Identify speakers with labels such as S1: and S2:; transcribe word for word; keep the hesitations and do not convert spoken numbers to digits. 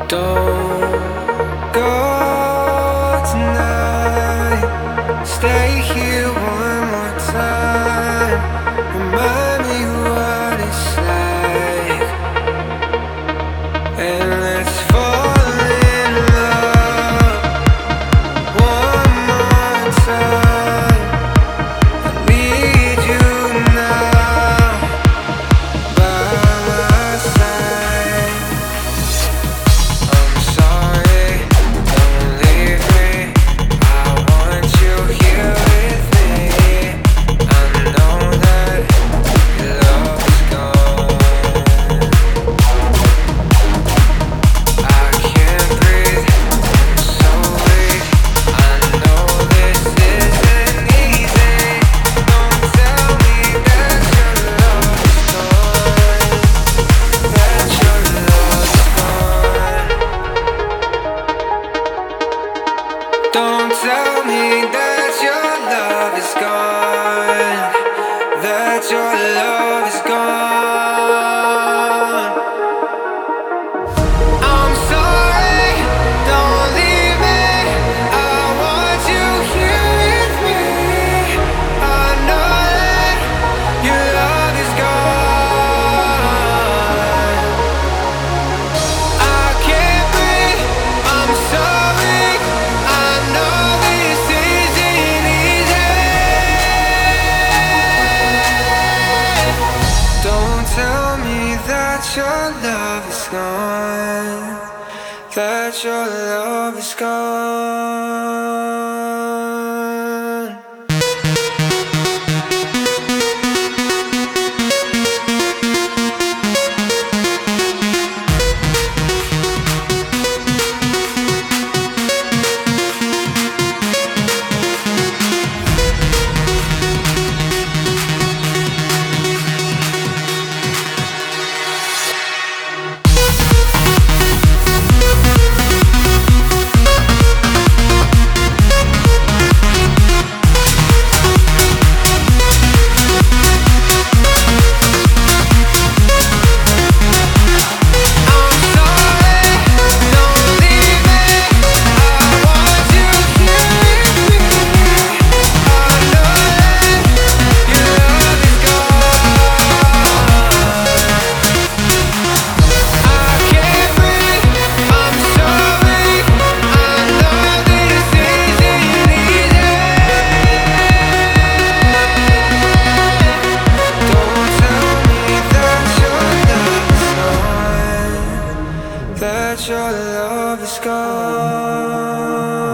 S1: Don't go tonight. Stay here one more time. Remind me what it's like, and let's fall in love one more time. I need you now by my side. I'm sorry, don't leave me. I want you here with me. I know that your love is gone. I can't breathe, I'm so weak. I know this isn't easy. Don't tell me that your love is gone, that your love is gone. Don't tell me that your love is gone, that your love is gone. I'm sorry, don't leave me. I want you here with me. I know that your love is gone. I can't breathe, I'm so weak. I know this isn't easy. Don't tell me that your love is gone, that your love is gone. I'm sorry, don't leave me. I want you here with me. I know that your love is gone. I can't breathe, I'm so weak. I know this isn't easy. Don't tell me that your love is gone, that your love is gone.